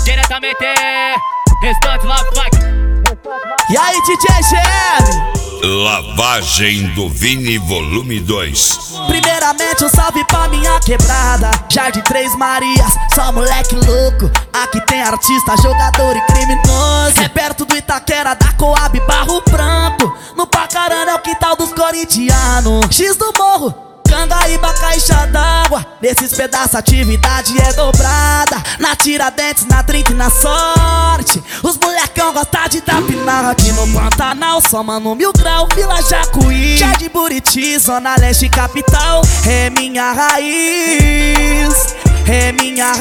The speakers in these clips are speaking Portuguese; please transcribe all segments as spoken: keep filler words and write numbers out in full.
diretamente Restante Love Funk. E aí, D J G M? Lavagem do Vini volume dois. Primeiramente um salve pra minha quebrada, Jardim Três Marias, só moleque louco. Aqui tem artista, jogador e criminoso. É perto do Itaquera, da Coab, Barro Branco. No Pacarana é o quintal dos corintianos. X do Morro, Cangaíba, caixa d'água. Nesses pedaços a atividade é dobrada. Na Tiradentes, na trinta e na Sorte. Os molecão gostam de tapinar. Aqui no Pantanal, só mano Mil Grau, Vila Jacuí, Jardim Buriti, Zona Leste Capital. É minha raiz, é minha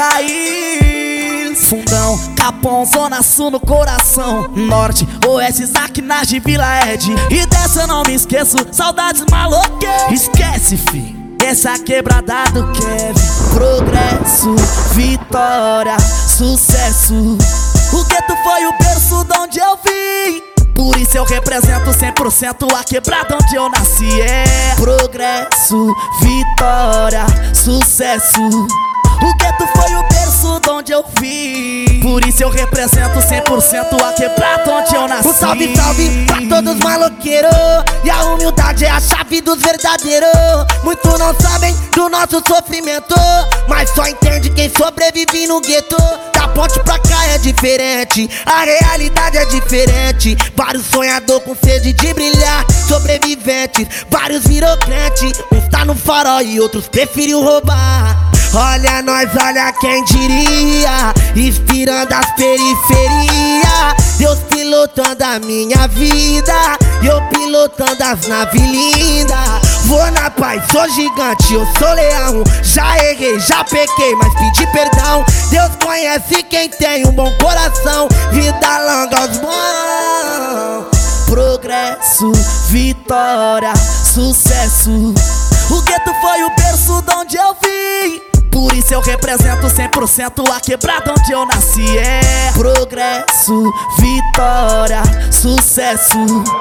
raiz. Fundão, Capão, Zona Sul no coração. Norte, Oeste, Zaquinagem, Vila Ed. E dessa eu não me esqueço, saudades maloqueiras. Esquece, fi, essa quebrada do Kevin. Progresso, vitória, sucesso. O gueto foi o berço de onde eu vim. Por isso eu represento cem por cento a quebrada onde eu nasci. É progresso, vitória, sucesso. O gueto foi o berço de onde eu vim. Por isso eu represento cem por cento a quebrada onde eu nasci. Um salve, salve pra todos os maloqueiros. E a humildade é a chave dos verdadeiros. Muitos não sabem do nosso sofrimento, mas só entende quem sobrevive no gueto. Da ponte pra cá é diferente, a realidade é diferente. Vários sonhadores com sede de brilhar, sobreviventes, vários virou crente. Uns tá no farol e outros preferiu roubar. Olha nós, olha quem diria, inspirando as periferias. Deus pilotando a minha vida e eu pilotando as naves lindas. Vou na paz, sou gigante, eu sou leão. Já errei, já pequei, mas pedi perdão. Deus conhece quem tem um bom coração. Vida longa aos bons. Progresso, vitória, sucesso. O gueto foi o berço de onde eu vim. Por isso eu represento cem por cento a quebrada onde eu nasci. É progresso, vitória, sucesso.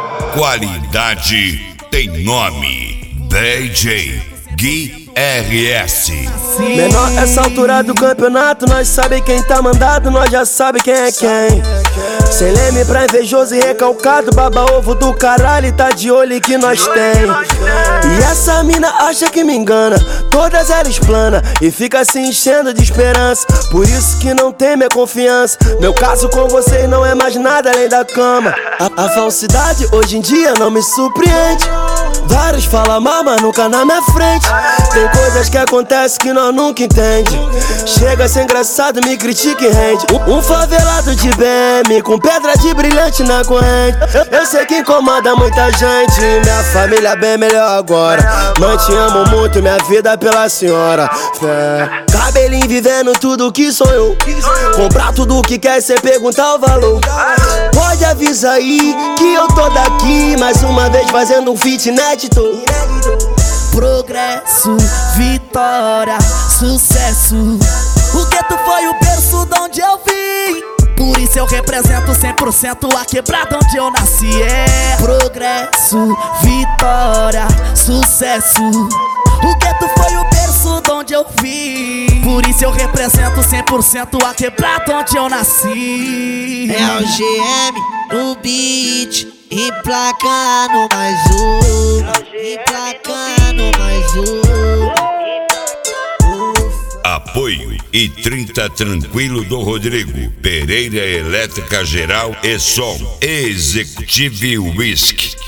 Qualidade tem nome. D J Gui R S. Menor, essa altura do campeonato, nós sabe quem tá mandado, nós já sabe quem é quem. Sem leme pra invejoso e recalcado, baba ovo do caralho, tá de olho que nós tem. E essa mina acha que me engana, todas elas plana e fica se enchendo de esperança. Por isso que não tem minha confiança. Meu caso com vocês não é mais nada além da cama. A, a falsidade hoje em dia não me surpreende. Vários falam mal, mas nunca na minha frente. Tem coisas que acontecem que nós nunca entende. Chega a ser engraçado, me critica e rende. Um, um favelado de B M com pedra de brilhante na corrente. Eu, eu sei que incomoda muita gente. Minha família bem melhor agora. Mãe, te amo muito, minha vida pela senhora. Fé. Cabelinho vivendo tudo que sonhou. Comprar tudo que quer sem perguntar o valor. Pode avisar aí que eu tô daqui mais uma vez fazendo um feat inédito. Progresso, vitória, sucesso. O gueto foi o berço de onde eu vim. Por isso eu represento cem por cento a quebrada onde eu nasci. É progresso, vitória, sucesso. O gueto foi o berço de onde eu vim. Por isso eu represento cem por cento a quebrada onde eu nasci. É o G M no beat, emplacando mais um, emplacando mais um. Apoio e trinta Tranquilo do Rodrigo Pereira, Elétrica Geral e Som. Executive Whisky.